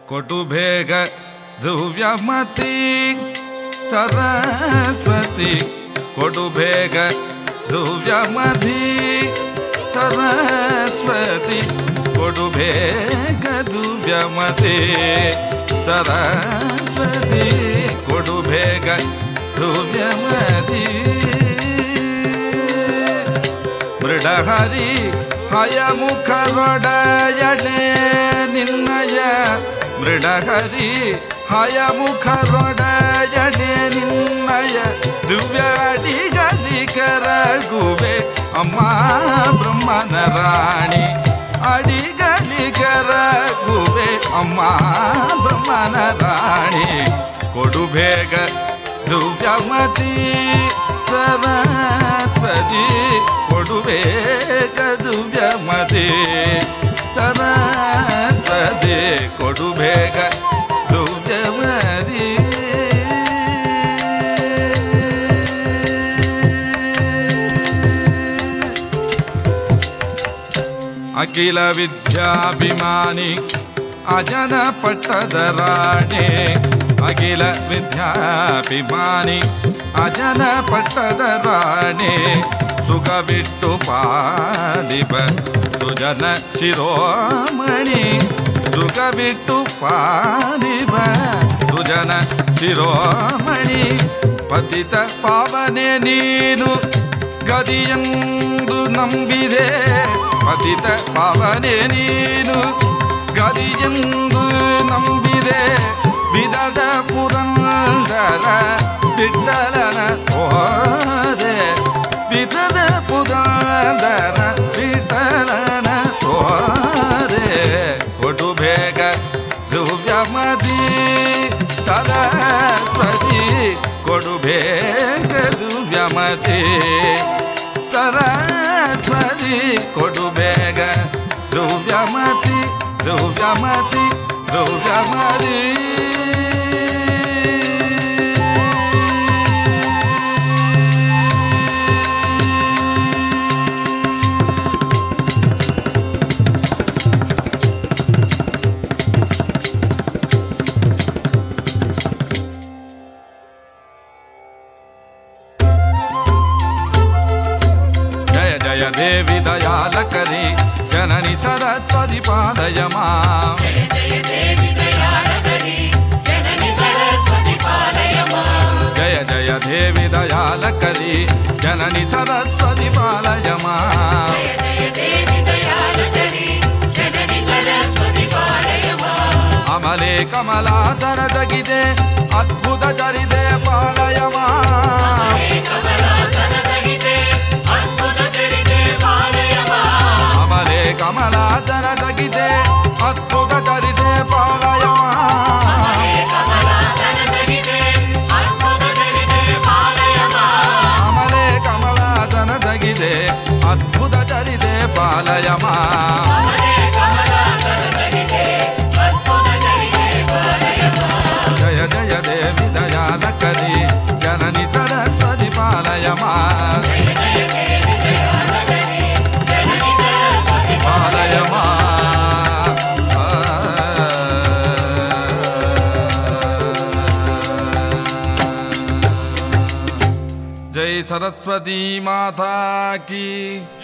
ಕೊಡು ಬೇಗ ದ್ರವ್ಯಮತಿ ಸರಸ್ವತಿ ಕೊಡು ಬೇಗ ದ್ರವ್ಯಮತಿ ಸರಸ್ವತಿ ಕೊಡು ಬೇಗ ದ್ರವ್ಯಮತಿ ಸರಸ್ವತಿ ಕೊಡು ಬೇಗ ದ್ರವ್ಯಮತಿ ಮೃಡಹರಿ ಹಯಮುಖರೊಡೆಯಡೆ ನಿನ್ನಯ ಮೃಡಹರಿ ಹಯಮುಖರೊಡೆಯಡೆ ನಿನ್ನಯ ದಿವ್ಯಾಡಿಗಲಿಗರಗುವೆ ಅಮ್ಮ ಬ್ರಹ್ಮನ ರಾಣಿ ಅಡಿಗಲಿಗರಗುವೆ ಅಮ್ಮ ಬ್ರಹ್ಮನ ರಾಣಿ ಕೊಡು ಬೇಗ ದ್ರವ್ಯಮತಿ ಸರಸ್ವತಿ ಕೊಡು ಬೇಗ ದ್ರವ್ಯಮತಿ ಸರಸ್ವತಿ ಕೊಡು ಬೇಗ ದ್ರವ್ಯಮತಿ ಅಖಿಲ ವಿದ್ಯಾಭಿಮಾನಿ ಅಜನ ಪಟ್ಟದ ರಾಣಿ ಅಖಿಲ ವಿದ್ಯಾಭಿಮಾನಿ ಅಜನ ಪಟ್ಟದ ರಾಣಿ ಸುಖ ಬಿಟ್ಟು ಪಾಲಿಪ ಸುಜನ ಶಿರೋಮಣಿ ಸುಖ ಬಿಟ್ಟು ಪಾಲಿಪ ಸುಜನ ಶಿರೋಮಣಿ ಪತಿತ ಪಾವನೆ ನೀನು ಗದಿಯೆಂದು ನಂಬಿದೆ ಪತಿತ ಪಾವನೆ ನೀನು ಗದಿಯೆಂದು ನಂಬಿದೆ ವಿಧದ ಪುರಂದರ ವಿಠಲನ ತೋರೆ ವಿಧದ ಪುರಂದರ ವಿಠಲನ ತೋರೆ ಕೊಡು ಬೇಗ ದ್ರವ್ಯಮತಿ ಸರಸ್ವತಿ ಕೊಡು ಬೇಗ ದ್ರವ್ಯಮತಿ ಸರಸ್ವತಿ ಕೊಡು ಬೇಗ ದ್ರವ್ಯಮತಿ ದ್ರವ್ಯಮತಿ ದ್ರವ್ಯಮತಿ ದೇವಿ ದಯಾಲಕರಿ ಜನನಿ ಸರಸ್ವತಿ ಪಾಲಯ ಮಾಂ ಜಯ ಜಯ ದೇವಿ ದಯಾಲಕರಿ ಜನನಿ ಸರಸ್ವತಿ ಪಾಲಯ ಮಾಂ ಜಯ ಜಯ ದೇವಿ ದಯಾಲಕರಿ ಜನನಿ ಸರಸ್ವತಿ ಪಾಲಯ ಮಾಂ ಜಯ ಜಯ ದೇವಿ ದಯಾಲಕರಿ ಜನನಿ ಸರಸ್ವತಿ ಪಾಲಯ ಮಾಂ ಅಮಲೆ ಕಮಲಾಸನದಗಿದೆ ಅದ್ಭುತ ಚರಿತೆ ಪಾಲಯ ಮಾಂ ಅಮಲೆ ಕಮಲಾಸನದಗಿದೆ ಅದ್ಭುತ ಚರಿತೆ ಪಾಲಯ ಮಾಂ ಅಮಲೆ ಕಮಲಾಸನದಗಿದೆ ಅದ್ಭುತ ಚರಿತೆ ಪಾಲಯ ಮಾಂ ಅಮಲೆ ಕಮಲಾಸನದಗಿದೆ ಅದ್ಭುತ ಚರಿತೆ ಪಾಲಯ ಮಾಂ ಅಮಲೆ ಕಮಲಾಸನದಗಿದೆ ಅದ್ಭುತ ಚರಿತೆ ಪಾಲಯ ಮಾಂ ಅಮಲೆ ಕಮಲಾಸನದಗಿದೆ ಅದ್ಭುತ ಚರಿತೆ ಪಾಲಯ ಮಾಂ ಜಯ ಜಯ ದೇವಿ ದಯಾಲಕರಿ ಜನನಿ ಸರಸ್ವತಿ ಪಾಲಯ ಮಾಂ ಜಯ ಜಯ ದೇವಿ ದಯಾಲಕರಿ ಜನನಿ ಸರಸ್ವತಿ ಪಾಲಯ ಮಾಂ जय सरस्वती माता की